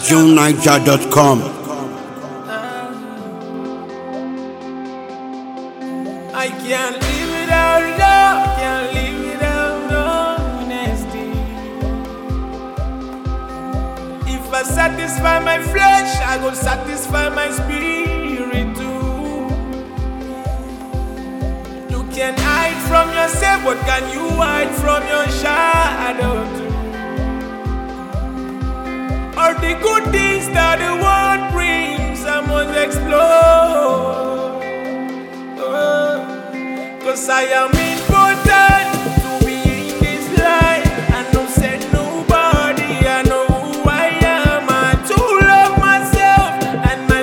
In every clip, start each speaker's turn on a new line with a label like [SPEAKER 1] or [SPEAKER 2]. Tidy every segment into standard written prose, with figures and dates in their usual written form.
[SPEAKER 1] JuneNiger.com.
[SPEAKER 2] I can't live without love, can't live without honesty. If I satisfy my flesh, I go satisfy my spirit too. You can hide from yourself, but can you hide from your shadow too? All the good things that the world brings, I must explore. Cause I am important to be in this life. I don't say nobody, I know who I am. I to love myself and my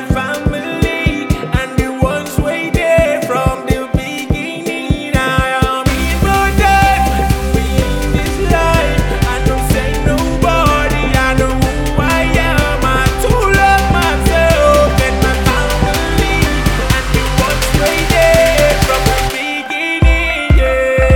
[SPEAKER 2] family and the ones waiting from the beginning. I am important to be in this life. I don't say nobody, I know who I am. I to love myself and my family and the ones waiting from the beginning. Yeah.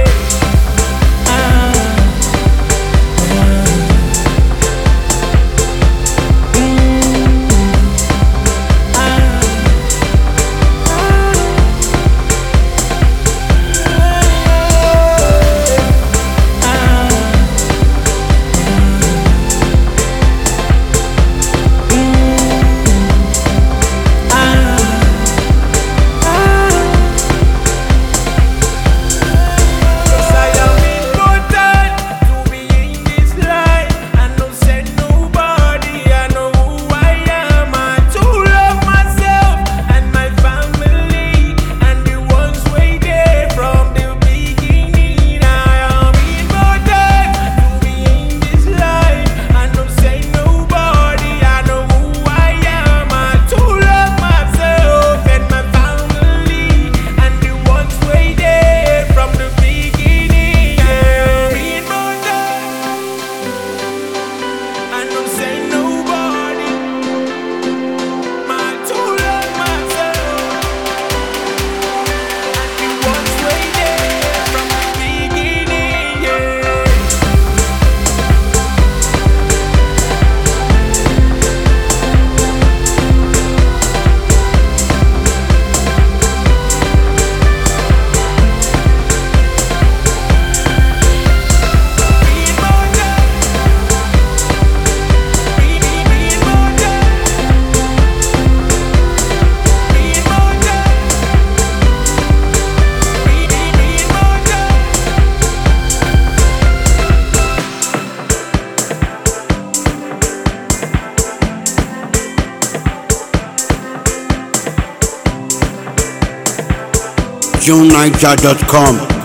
[SPEAKER 1] JuneNiger.com.